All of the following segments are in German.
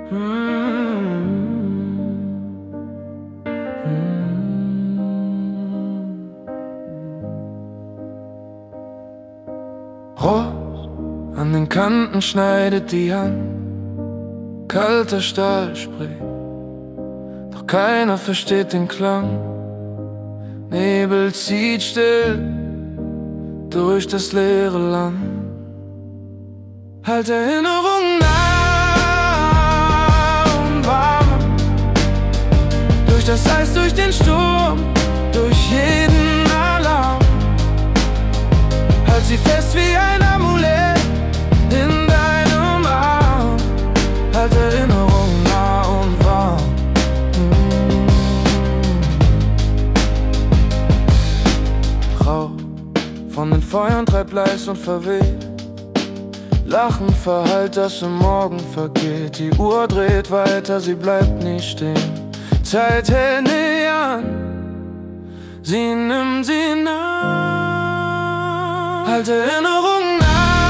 Rost an den Kanten schneidet die Hand, kalter Stahl spricht, doch keiner versteht den Klang. Nebel zieht still durch das leere Land. Halt Erinnerungen nah und warm, durch das Eis, durch den Sturm, durch jeden Alarm. Halt sie fest wie ein Amulett in deinem Arm. Halt Erinnerungen nah und warm. Rauch von den Feuern treibt leis und verweht. Lachen verhallt, das im Morgen vergeht. Die Uhr dreht weiter, sie bleibt nie stehen. Zeit hält nie an, sie nimmt sie nah. Halt Erinnerungen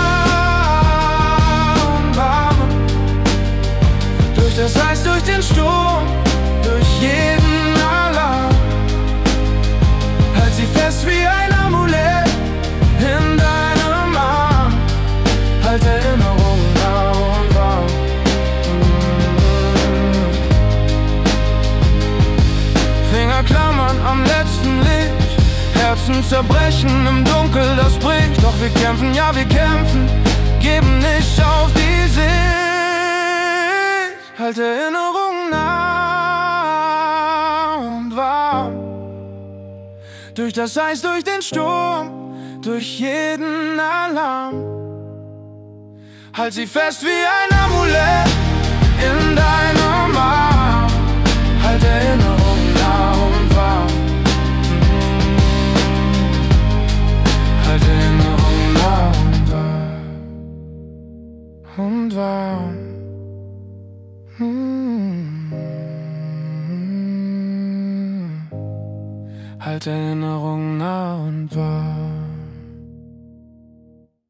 nah und warm, durch das Eis, durch den Sturm, durch jeden Alarm. Halt sie fest wie ein Amulett in deinem Arm. Halt Erinnerungen nah und warm. Finger klammern am letzten Licht, Herzen zerbrechen im Dunkel, das bricht. Doch wir kämpfen, ja wir kämpfen, geben nicht auf die Sicht. Halt Erinnerungen nah und warm, durch das Eis, durch den Sturm, durch jeden Alarm. Halt sie fest wie ein Amulett in deinem Arm. Halt Erinnerungen nah und warm. Halt Erinnerungen nah und warm. Halt Erinnerungen nah und warm.